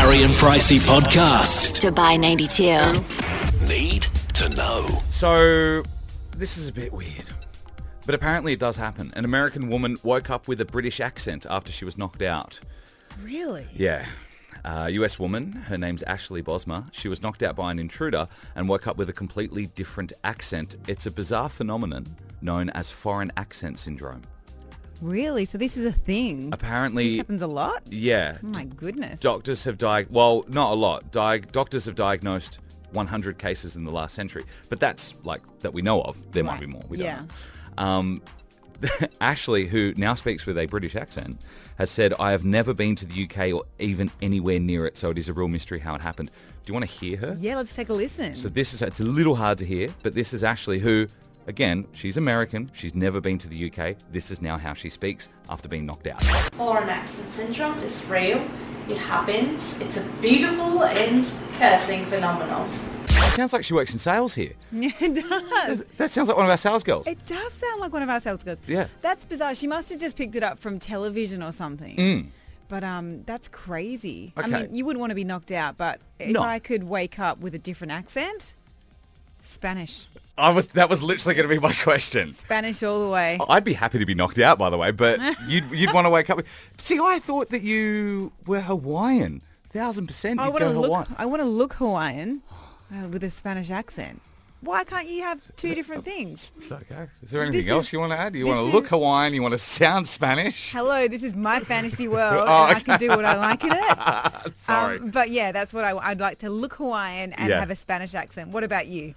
Harry and Pricey podcast. Dubai 92. Need to know. So, this is a bit weird, but apparently it does happen. An American woman woke up with a British accent after she was knocked out. Really? Yeah. US woman, her name's Ashley Bosma. She was knocked out by an intruder and woke up with a completely different accent. It's a bizarre phenomenon known as foreign accent syndrome. Really? So this is a thing? Apparently... This happens a lot? Yeah. Oh my goodness. Doctors have well, not a lot. Doctors have diagnosed 100 cases in the last century. But that's, that we know of. There might be more. We don't know. Ashley, who now speaks with a British accent, has said, I have never been to the UK or even anywhere near it, so it is a real mystery how it happened. Do you want to hear her? Yeah, let's take a listen. So it's a little hard to hear, but this is Ashley who, again, she's American. She's never been to the UK. This is now how she speaks after being knocked out. Foreign accent syndrome is real. It happens. It's a beautiful and cursing phenomenon. It sounds like she works in sales here. Yeah, it does. That sounds like one of our sales girls. It does sound like one of our sales girls. Yeah. That's bizarre. She must have just picked it up from television or something. But that's crazy. Okay. I mean, you wouldn't want to be knocked out, but if No. I could wake up with a different accent, Spanish. That was literally going to be my question. Spanish all the way. I'd be happy to be knocked out, by the way, but you'd want to wake up with... See, I thought that you were Hawaiian. 1,000% you'd go Hawaiian. I want to look Hawaiian with a Spanish accent. Why can't you have two different things? It's okay. Is there anything else you want to add? You want to look Hawaiian, you want to sound Spanish? Hello, this is my fantasy world, Oh, and I can do what I like in it. Sorry. But yeah, that's what I'd like to look Hawaiian and have a Spanish accent. What about you?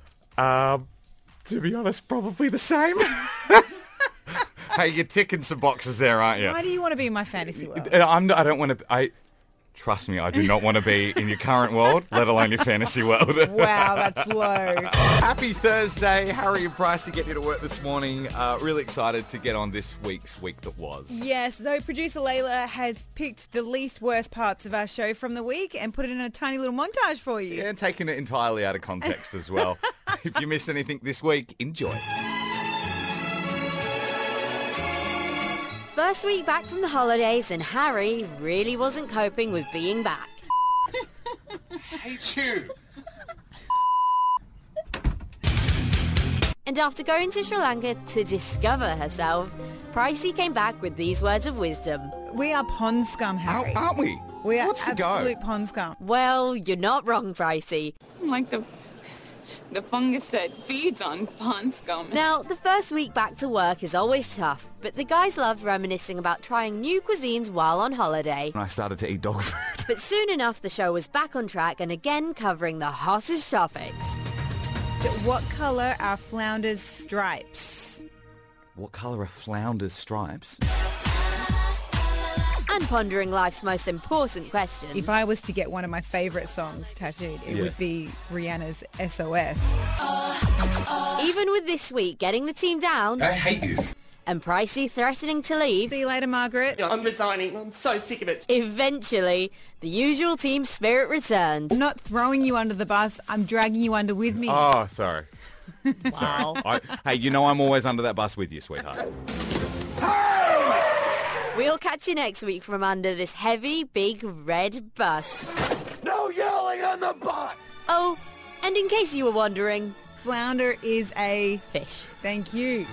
To be honest, probably the same. Hey, you're ticking some boxes there, aren't you? Why do you want to be in my fantasy world? I don't want to... Trust me, I do not want to be in your current world, let alone your fantasy world. Wow, that's low. Happy Thursday. Harry and Pricey get you to work this morning. Really excited to get on this week's Week That Was. Yes, so producer Layla has picked the least worst parts of our show from the week and put it in a tiny little montage for you. Yeah, and taking it entirely out of context as well. If you missed anything this week, enjoy. First week back from the holidays and Harry really wasn't coping with being back. Hate you. And after going to Sri Lanka to discover herself, Pricey came back with these words of wisdom. We are pond scum, Harry. Aren't we? We are What's the go? absolute pond scum. Well, you're not wrong, Pricey. Like the fungus that feeds on pond scum. Now, the first week back to work is always tough, but the guys loved reminiscing about trying new cuisines while on holiday. When I started to eat dog food. But soon enough, the show was back on track and again covering the hottest topics. What colour are flounders' stripes? What colour are flounders' stripes? And pondering life's most important questions. If I was to get one of my favourite songs tattooed, it would be Rihanna's SOS. Even with this week getting the team down... I hate you. And Pricey threatening to leave... See you later, Margaret. I'm resigning. I'm so sick of it. Eventually, the usual team spirit returned. I'm not throwing you under the bus. I'm dragging you under with me. Oh, sorry. Wow. Hey, you know I'm always under that bus with you, sweetheart. We'll catch you next week from under this heavy, big, red bus. No yelling on the bus! Oh, and in case you were wondering... Flounder is a... fish. Thank you.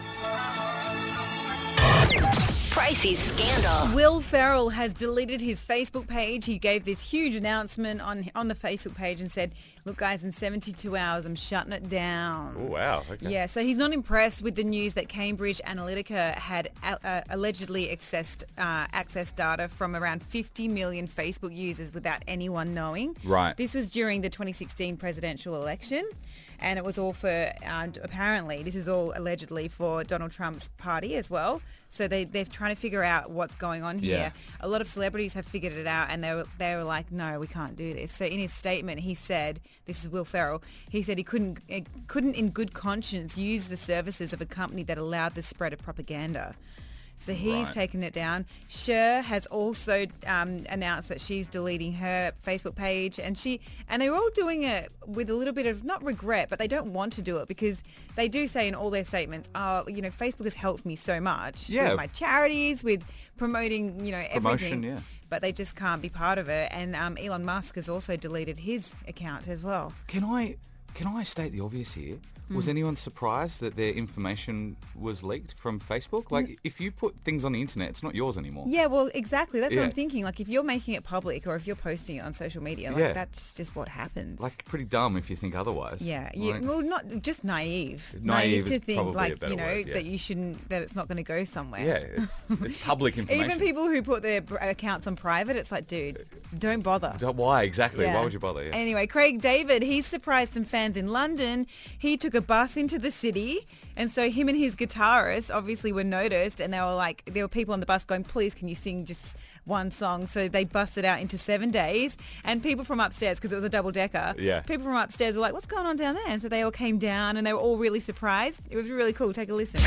Pricey's scandal. Will Ferrell has deleted his Facebook page. He gave this huge announcement on the Facebook page and said, look guys, in 72 hours I'm shutting it down. Oh, wow. Okay. Yeah, so he's not impressed with the news that Cambridge Analytica had allegedly accessed data from around 50 million Facebook users without anyone knowing. Right. This was during the 2016 presidential election. And it was all for, apparently, this is all allegedly for Donald Trump's party as well. So they're trying to figure out what's going on here. Yeah. A lot of celebrities have figured it out, and they were like, no, we can't do this. So in his statement, he said, this is Will Ferrell, he said he couldn't in good conscience use the services of a company that allowed the spread of propaganda. So he's taken it down. Cher has also announced that she's deleting her Facebook page, and they're all doing it with a little bit of not regret, but they don't want to do it because they do say in all their statements, "Oh, you know, Facebook has helped me so much with my charities, with promoting, you know, everything." Promotion, yeah. but they just can't be part of it. And Elon Musk has also deleted his account as well. Can I state the obvious here? Was anyone surprised that their information was leaked from Facebook? Like, if you put things on the internet, it's not yours anymore. Yeah, well, exactly. That's what I'm Yeah. thinking. Like, if you're making it public or if you're posting it on social media, like, Yeah. that's just what happens. Like, pretty dumb if you think otherwise. Yeah, Like, well, not just naive. Naive to is think, probably a like, better word, yeah. that you shouldn't, that it's not going to go somewhere. yeah, it's public information. Even people who put their accounts on private, it's like, dude, don't bother. Why exactly? Yeah. Why would you bother? Yeah. Anyway, Craig David, he surprised some fans in London. He took a bus into the city, and so him and his guitarist obviously were noticed, and they were like, there were people on the bus going, please, can you sing just one song? So they busted out into 7 days, and people from upstairs, because it was a double-decker, Yeah. people from upstairs were like, what's going on down there? And so they all came down, and they were all really surprised. It was really cool. Take a listen.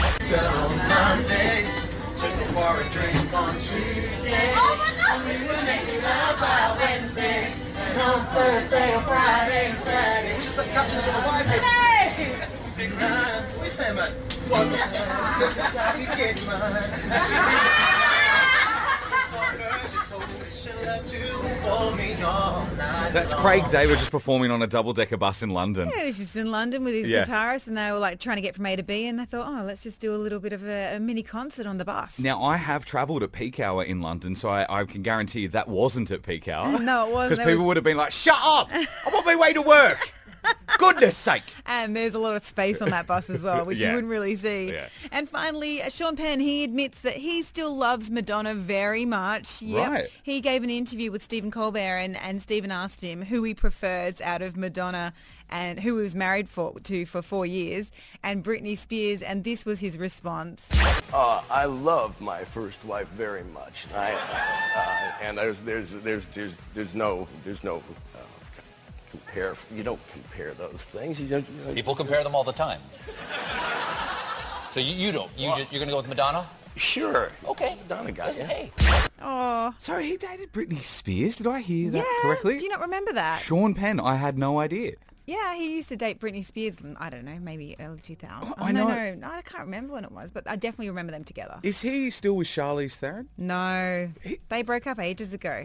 So that's Craig David just performing on a double-decker bus in London. Yeah, he was just in London with his Yeah. guitarist, and they were like trying to get from A to B, and they thought, oh, let's just do a little bit of a mini concert on the bus. Now, I have travelled at peak hour in London, so I can guarantee you that wasn't at peak hour. No, it wasn't. Because There people was- would have been like, shut up! I'm on my way to work! Goodness sake! And there's a lot of space on that bus as well, which Yeah. you wouldn't really see. Yeah. And finally, Sean Penn, he admits that he still loves Madonna very much. Yep. Right. He gave an interview with Stephen Colbert, and Stephen asked him who he prefers out of Madonna and who he was married to for 4 years, and Britney Spears, and this was his response. I love my first wife very much. And there's no compare. You don't compare those things. People compare them all the time. So you don't. You're going to go with Madonna? Sure. Okay. Madonna got you. Hey. Oh, So he dated Britney Spears? Did I hear that yeah. correctly? Do you not remember that? Sean Penn, I had no idea. Yeah, he used to date Britney Spears, I don't know, maybe early 2000s. Oh, I know. No, I can't remember when it was, but I definitely remember them together. Is he still with Charlize Theron? No, they broke up ages ago.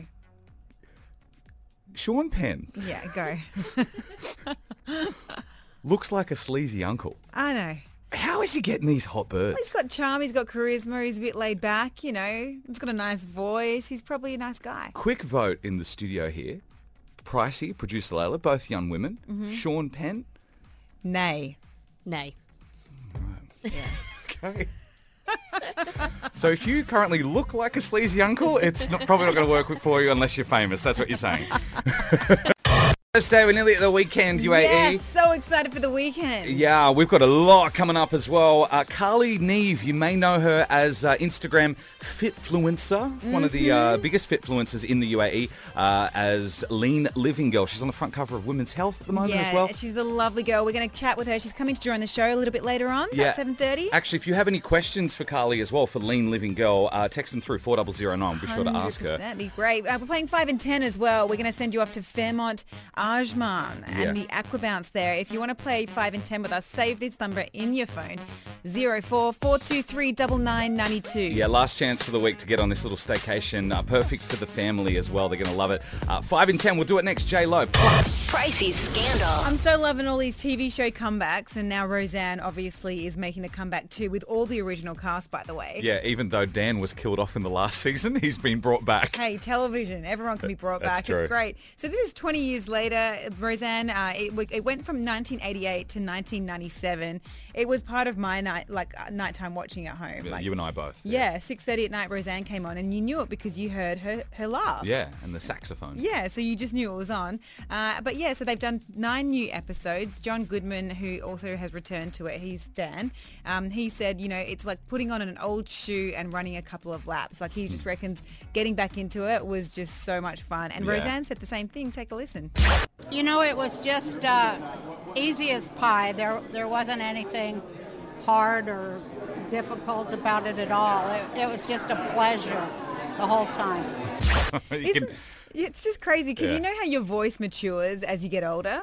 Sean Penn Yeah, go. looks like a sleazy uncle. I know. How is he getting these hot birds? He's got charm, he's got charisma, he's a bit laid back, you know. He's got a nice voice, he's probably a nice guy. Quick vote in the studio here. Pricey, producer Layla, both young women. Mm-hmm. Sean Penn. Nay. Nay. Okay. So if you currently look like a sleazy uncle, it's probably not going to work for you unless you're famous. That's what you're saying. Thursday, we're nearly at the weekend, UAE. Yes, so excited for the weekend. Yeah, we've got a lot coming up as well. Carly Neve, you may know her as Instagram Fitfluencer, one of the biggest Fitfluencers in the UAE, as Lean Living Girl. She's on the front cover of Women's Health at the moment as well. She's a lovely girl. We're going to chat with her. She's coming to join the show a little bit later on at 7:30. Actually, if you have any questions for Carly as well, for Lean Living Girl, text them through 4009. We'll be sure to ask her. That'd be great. We're playing 5 and 10 as well. We're going to send you off to Fairmont Ajman and the Aquabounce there. If you want to play 5 and 10 with us, save this number in your phone, 04-423-9992. Yeah, last chance for the week to get on this little staycation. Perfect for the family as well. They're going to love it. 5 and 10, we'll do it next. J-Lo. Pricey Scandal. I'm so loving all these TV show comebacks, and now Roseanne obviously is making a comeback too with all the original cast, by the way. Yeah, even though Dan was killed off in the last season, he's been brought back. Hey, television. Everyone can be brought That's back. true. It's great. So this is 20 years later. Roseanne, it went from 1988 to 1997. It was part of my nighttime watching at home. You and I both. Yeah, 6:30 at night Roseanne came on, and you knew it because you heard her laugh. Yeah, and the saxophone. Yeah, so you just knew it was on. But yeah, so they've done 9 new episodes. John Goodman, who also has returned to it, he's Dan. He said, you know, it's like putting on an old shoe and running a couple of laps. Like he just reckons getting back into it was just so much fun. And Yeah. Roseanne said the same thing. Take a listen. You know, it was just easy as pie. There wasn't anything hard or difficult about it at all. It was just a pleasure the whole time. You can- It's just crazy because Yeah. you know how your voice matures as you get older?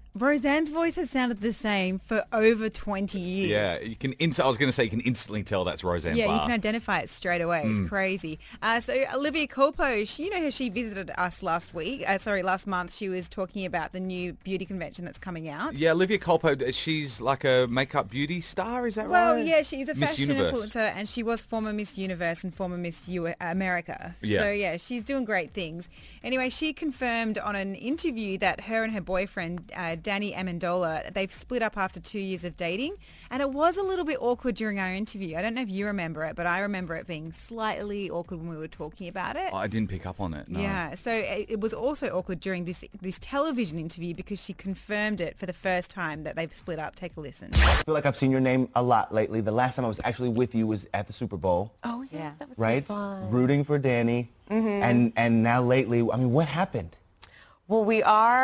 Roseanne's voice has sounded the same for over 20 years. Yeah, you can. I was going to say you can instantly tell that's Roseanne Yeah, Barr. you can identify it straight away. It's crazy. So Olivia Culpo, you know how she visited us last month. She was talking about the new beauty convention that's coming out. Yeah, Olivia Culpo, she's like a makeup beauty star, is that right? Well, yeah, she's a Miss fashion Universe. influencer, and she was former Miss Universe and former Miss America. Yeah. So, yeah, she's doing great things. Anyway, she confirmed on an interview that her and her boyfriend, Danny Amendola, they've split up after 2 years of dating, and it was a little bit awkward during our interview. I don't know if you remember it, but I remember it being slightly awkward when we were talking about it. I didn't pick up on it, no. Yeah, so it was also awkward during this television interview because she confirmed it for the first time that they've split up. Take a listen. I feel like I've seen your name a lot lately. The last time I was actually with you was at the Super Bowl. Oh, yes, that was right? so fun. Rooting for Danny. And now lately, I mean, what happened? Well, we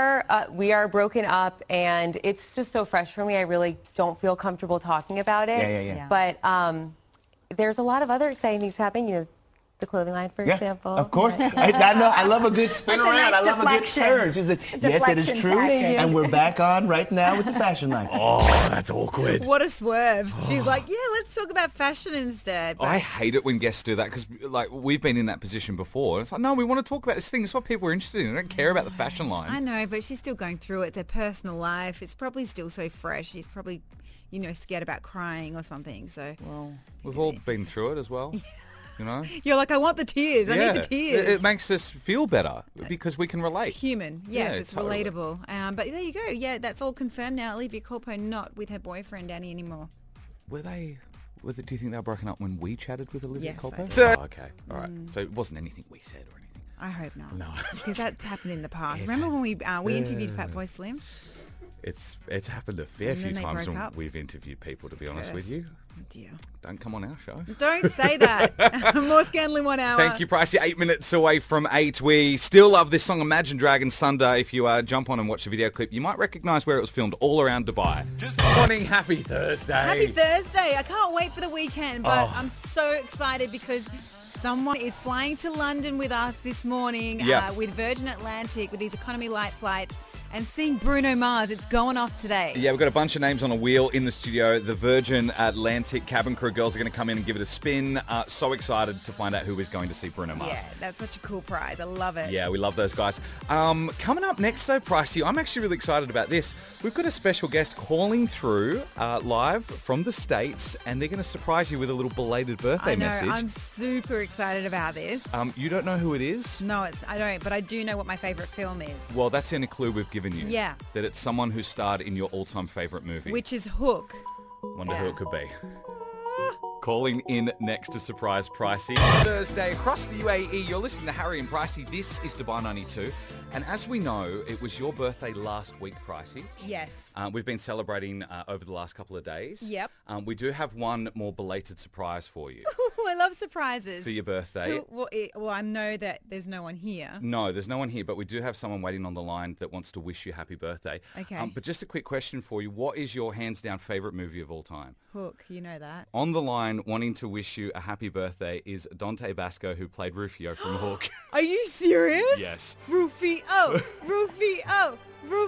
are broken up, and it's just so fresh for me. I really don't feel comfortable talking about it. Yeah. But there's a lot of other exciting things happening. You know, the clothing line, for example. Of course. I know. I love a good spin That's a around. nice I love a good deflection. turn. She's like, yes, it is Deflection true. tactic. And we're back on right now with the fashion line. Oh, that's awkward. What a swerve. She's like, yeah, let's talk about fashion instead. But I hate it when guests do that because, like, we've been in that position before. It's like, no, we want to talk about this thing. It's what people are interested in. They don't care about the fashion line. I know, but she's still going through it. It's her personal life. It's probably still so fresh. She's probably, scared about crying or something. So, Well, we've all been through it as well. You know? You're like, I want the tears. I need the tears. It makes us feel better because we can relate. Human. Yeah, Yes, it's totally. relatable. But there you go. Yeah, that's all confirmed now. Olivia Culpo not with her boyfriend Danny anymore. Do you think they were broken up when we chatted with Olivia Yes, I Culpo? do. Oh, okay. All right. So it wasn't anything we said or anything. I hope not. No. Because that's happened in the past. Remember when we interviewed Fatboy Slim? It's happened a fair And few then they times broke when up. we've interviewed people, to be honest with you. Oh dear. Don't come on our show. Don't say that. More scandal in 1 hour. Thank you, Pricey. 8 minutes away from 8. We still love this song, Imagine Dragons Thunder. If you jump on and watch the video clip, you might recognise where it was filmed, all around Dubai. Morning, happy Thursday. Happy Thursday. I can't wait for the weekend, but I'm so excited because someone is flying to London with us this morning with Virgin Atlantic with these economy light flights and seeing Bruno Mars. It's going off today. Yeah, we've got a bunch of names on a wheel in the studio. The Virgin Atlantic cabin crew girls are going to come in and give it a spin. So excited to find out who is going to see Bruno Mars. Yeah, that's such a cool prize. I love it. Yeah, we love those guys. Coming up next, though, Pricey, I'm actually really excited about this. We've got a special guest calling through live from the States, and they're going to surprise you with a little belated birthday message. I'm super excited about this. You don't know who it is? No, I don't, but I do know what my favourite film is. Well, that's in a clue we've given you. Yeah. That it's someone who starred in your all-time favourite movie. Which is Hook. Wonder who it could be. Calling in next to surprise Pricey. Thursday across the UAE, you're listening to Harry and Pricey. This is Dubai 92. And as we know, it was your birthday last week, Pricey. Yes. We've been celebrating over the last couple of days. Yep. We do have one more belated surprise for you. I love surprises. For your birthday. Well, I know that there's no one here. No, there's no one here, but we do have someone waiting on the line that wants to wish you happy birthday. Okay. But just a quick question for you. What is your hands-down favourite movie of all time? Hook, you know that. On the line, wanting to wish you a happy birthday is Dante Basco, who played Rufio from Hook. Are you serious? Yes. Rufio, Rufio,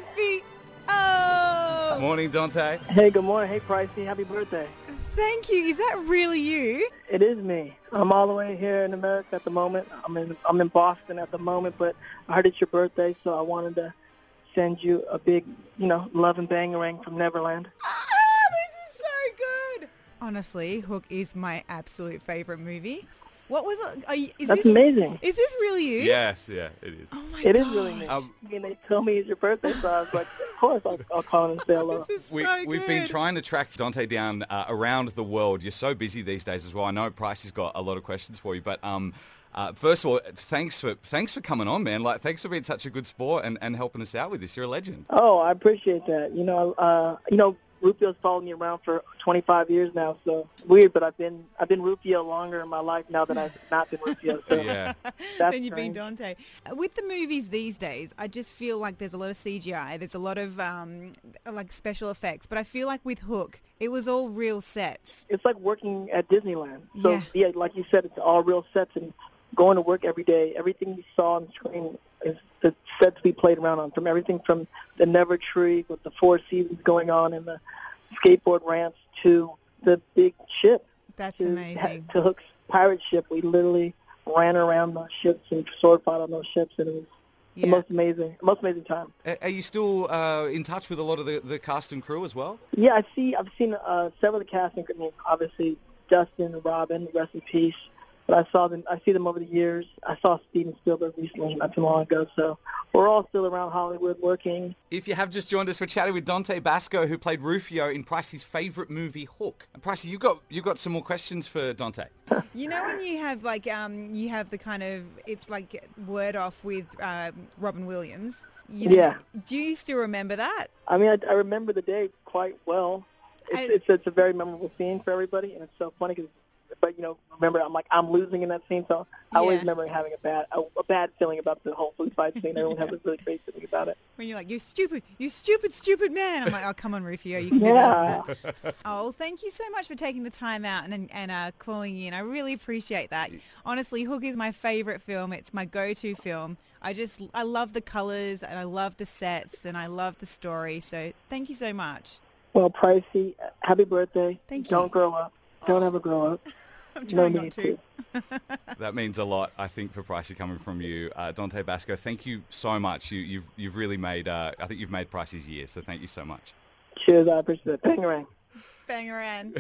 Rufio. Morning, Dante. Hey, good morning. Hey, Pricey. Happy birthday. Thank you. Is that really you? It is me. I'm all the way here in America at the moment. I'm in Boston at the moment, but I heard it's your birthday, so I wanted to send you a big, love and bangarang from Neverland. This is so good. Honestly, Hook is my absolute favorite movie. What was it? That's amazing. Is this really you? Yes, yeah, it is. Oh my It God. is really me. They tell me it's your birthday, so I was like, of course I'll call and say hello. We've been trying to track Dante down around the world. You're so busy these days as well. I know Pricey's got a lot of questions for you, but first of all, thanks for coming on, man. Like, thanks for being such a good sport and helping us out with this. You're a legend. Oh, I appreciate that. Rufio's followed me around for 25 years now, so it's weird, but I've been Rufio longer in my life now than I've not been Rufio. So yeah. Then you've been Dante. With the movies these days, I just feel like there's a lot of CGI. There's a lot of like special effects, but I feel like with Hook, it was all real sets. It's like working at Disneyland. So yeah, like you said, it's all real sets and going to work every day. Everything you saw on the screen the sets we played around on, from everything from the Never Tree with the 4 seasons going on and the skateboard ramps to the big ship. That's amazing. To Hook's pirate ship, we literally ran around those ships and sword fought on those ships, and it was the most amazing time. Are you still in touch with a lot of the cast and crew as well? Yeah, I've seen several of the cast and crew. I mean, obviously Justin and Robin, rest in peace. But I see them over the years. I saw Steven Spielberg recently, not too long ago. So we're all still around Hollywood working. If you have just joined us, we're chatting with Dante Basco, who played Rufio in Pricey's favourite movie, Hook. And Pricey, you got some more questions for Dante. You know when you have you have the kind of, it's like word off with Robin Williams. You know, yeah. Do you still remember that? I mean, I remember the day quite well. It's a very memorable scene for everybody, and it's so funny because. But remember, I'm losing in that scene, so I always remember having a bad feeling about the whole food fight scene. Everyone has a really great feeling about it. When you're like, you stupid man. I'm like, oh, come on, Rufio, you can do that. Oh, thank you so much for taking the time out and calling in. I really appreciate that. Honestly, Hook is my favorite film. It's my go-to film. I love the colors and I love the sets and I love the story. So thank you so much. Well, Pricey, happy birthday. Thank you. Don't grow up. Don't ever grow up. I'm trying not to. That means a lot, I think, for Pricey coming from you. Dante Basco, thank you so much. You've really made, I think you've made Pricey's year, so thank you so much. Cheers, I appreciate it. Bangarang. Bangarang.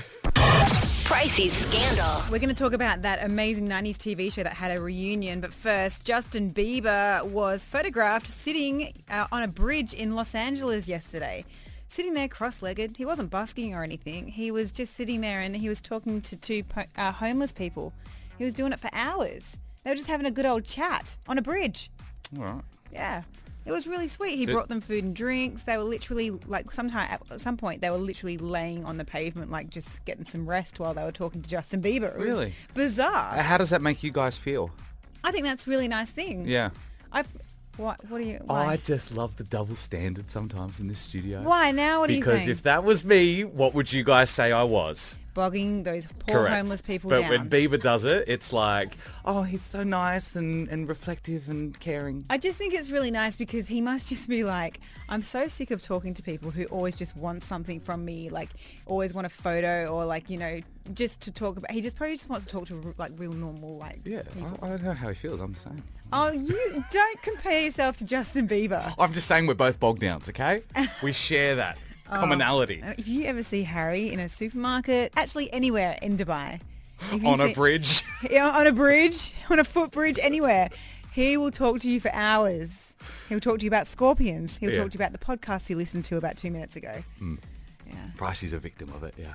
Pricey's Scandal. We're going to talk about that amazing 90s TV show that had a reunion, but first, Justin Bieber was photographed sitting on a bridge in Los Angeles yesterday. Sitting there cross-legged. He wasn't busking or anything. He was just sitting there and he was talking to two homeless people. He was doing it for hours. They were just having a good old chat on a bridge. All right. Yeah. It was really sweet. He brought them food and drinks. They were literally, at some point, they were literally laying on the pavement, just getting some rest while they were talking to Justin Bieber. It was bizarre. How does that make you guys feel? I think that's a really nice thing. Yeah. What do you... Oh, why? I just love the double standard sometimes in this studio. Why now? What do you think? Because if that was me, what would you guys say I was? Bogging those poor homeless people down. But when Bieber does it, it's like, oh, he's so nice and reflective and caring. I just think it's really nice because he must just be like, I'm so sick of talking to people who always just want something from me, always want a photo or just to talk about. He probably just wants to talk to real normal Yeah, people. I don't know how he feels. I'm the same. Oh, you don't compare yourself to Justin Bieber. I'm just saying we're both bog downs, okay? We share that commonality. If you ever see Harry in a supermarket, actually anywhere in Dubai. On a bridge. On a bridge, on a footbridge, anywhere. He will talk to you for hours. He'll talk to you about scorpions. He'll talk to you about the podcast you listened to about 2 minutes ago. Mm. Yeah. Pricey's a victim of it, yeah.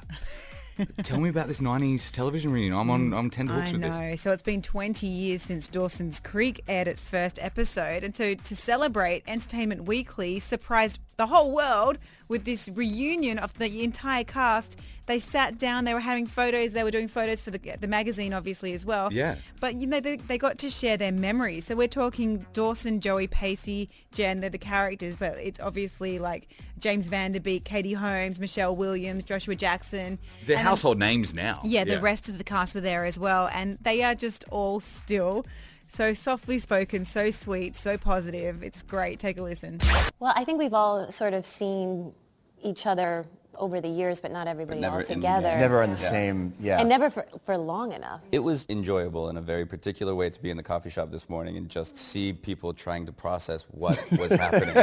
Tell me about this 90s television reunion. I'm 10 hooks with this. I know. So it's been 20 years since Dawson's Creek aired its first episode. And so to celebrate, Entertainment Weekly surprised the whole world with this reunion of the entire cast. They sat down, they were having photos, they were doing photos for the magazine obviously as well. Yeah. But they got to share their memories. So we're talking Dawson, Joey Pacey, Jen, they're the characters, but it's obviously James Van Der Beek, Katie Holmes, Michelle Williams, Joshua Jackson. They're household names now. Yeah, the rest of the cast were there as well. And they are just all still so softly spoken, so sweet, so positive. It's great. Take a listen. Well, I think we've all sort of seen each other over the years, but not everybody all together. Never in the same, And never for long enough. It was enjoyable in a very particular way to be in the coffee shop this morning and just see people trying to process what was happening.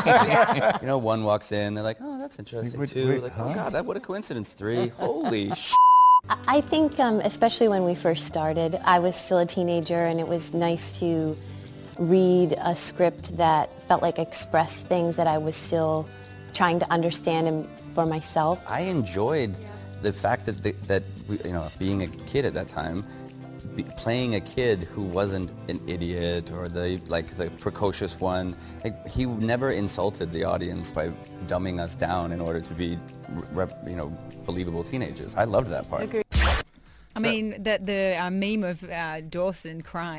One walks in, they're like, oh, that's interesting. Two, oh, God, what a coincidence. Three, holy sh**. I think, especially when we first started, I was still a teenager, and it was nice to read a script that felt like expressed things that I was still trying to understand for myself. I enjoyed the fact that being a kid at that time, playing a kid who wasn't an idiot or the precocious one. He never insulted the audience by dumbing us down in order to be, believable teenagers. I loved that part. I mean, the meme of Dawson crying.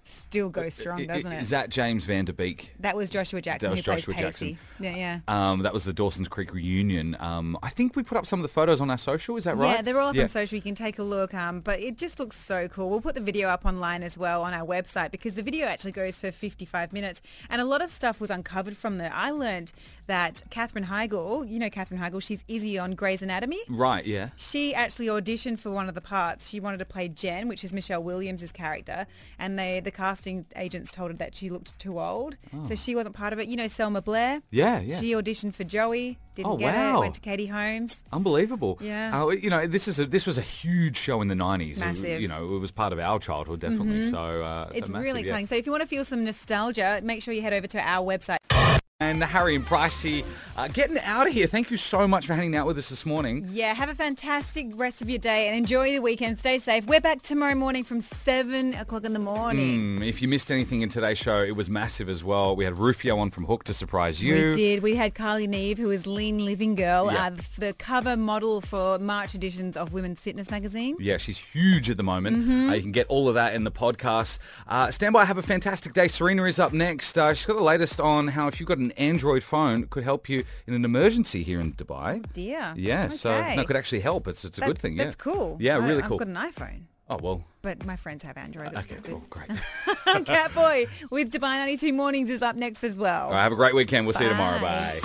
still goes strong, doesn't it? Is that James Van Der Beek? That was Joshua Jackson. That was who Joshua plays Pacey. Jackson. Yeah. That was the Dawson's Creek reunion. I think we put up some of the photos on our social. Is that right? Yeah, they're all up on social. You can take a look. But it just looks so cool. We'll put the video up online as well on our website because the video actually goes for 55 minutes. And a lot of stuff was uncovered from there. I learned that Katherine Heigl, you know Katherine Heigl, she's Izzy on Grey's Anatomy. Right, yeah. She actually auditioned for one of the parts. She wanted to play Jen, which is Michelle Williams' character. And the casting agents told her that she looked too old. Oh. So she wasn't part of it. You know Selma Blair? Yeah. She auditioned for Joey. Didn't get it. Went to Katie Holmes. Unbelievable. Yeah. You know, this was a huge show in the 90s. Massive. You know, it was part of our childhood, definitely. Mm-hmm. So it's massive, really exciting. So if you want to feel some nostalgia, make sure you head over to our website. And Harry and Pricey getting out of here. Thank you so much for hanging out with us this morning. Yeah, have a fantastic rest of your day and enjoy the weekend. Stay safe. We're back tomorrow morning from 7 o'clock in the morning. If you missed anything in today's show, it was massive as well. We had Rufio on from Hook to surprise you. We did. We had Carly Neve, who is Lean Living Girl, the cover model for March editions of Women's Fitness magazine. Yeah, she's huge at the moment. Mm-hmm. You can get all of that in the podcast. Stand by. Have a fantastic day. Serena is up next. She's got the latest on how if you've got an Android phone, it could help you in an emergency here in Dubai. Oh dear. Yeah, okay. so it could actually help. It's a good thing. That's cool. Yeah, really cool. I've got an iPhone. Oh, well. But my friends have Android. That's okay, good. cool. Great. Catboy with Dubai 92 Mornings is up next as well. All right, have a great weekend. We'll see you tomorrow. Bye.